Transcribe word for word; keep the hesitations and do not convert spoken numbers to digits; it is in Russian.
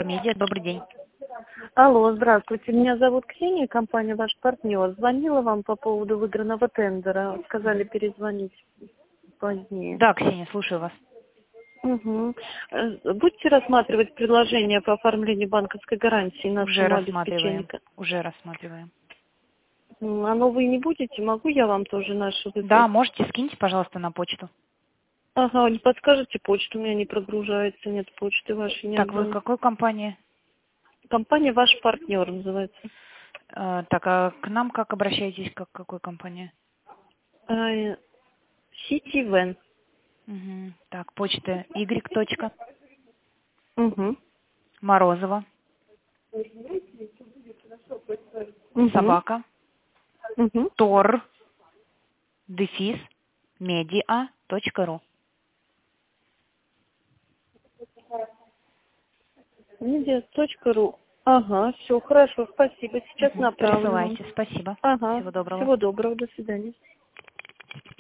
Медиа, добрый день. Алло, здравствуйте. Меня зовут Ксения, компания «Ваш партнер». Звонила вам по поводу выигранного тендера. Сказали перезвонить позднее. Да, Ксения, слушаю вас. Угу. Будете рассматривать предложение по оформлению банковской гарантии на Уже сумму рассматриваем. обеспечения? Уже рассматриваем. М, А новые не будете? Могу я вам тоже наши Да, выслать? можете, скиньте, пожалуйста, на почту. Ага, не подскажете почту? У меня не прогружается, нет почты вашей, ни Так, вы одной. какой компании? Компания «Ваш партнер» называется. Э, так, а к нам как обращаетесь, как к какой компании? А, Сити Вен. Угу. Так, почта y. точка, Угу. Морозова, Угу. собака, Угу. тор, дефис, медиа, точка ру. Медиа.ру. Ага, все, хорошо, спасибо. Сейчас Угу. направлю вам. Присылайте, спасибо. Ага, Всего доброго. всего доброго, до свидания.